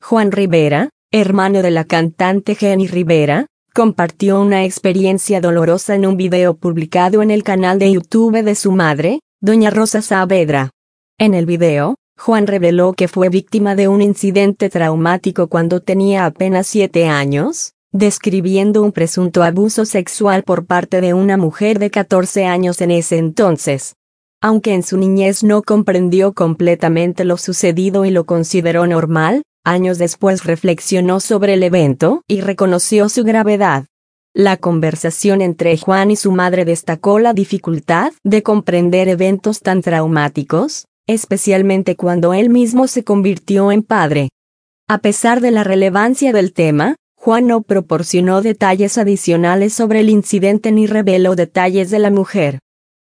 Juan Rivera, hermano de la cantante Jenny Rivera, compartió una experiencia dolorosa en un video publicado en el canal de YouTube de su madre, doña Rosa Saavedra. En el video, Juan reveló que fue víctima de un incidente traumático cuando tenía apenas 7 años, describiendo un presunto abuso sexual por parte de una mujer de 14 años en ese entonces. Aunque en su niñez no comprendió completamente lo sucedido y lo consideró normal, años después reflexionó sobre el evento y reconoció su gravedad. La conversación entre Juan y su madre destacó la dificultad de comprender eventos tan traumáticos, especialmente cuando él mismo se convirtió en padre. A pesar de la relevancia del tema, Juan no proporcionó detalles adicionales sobre el incidente ni reveló detalles de la mujer.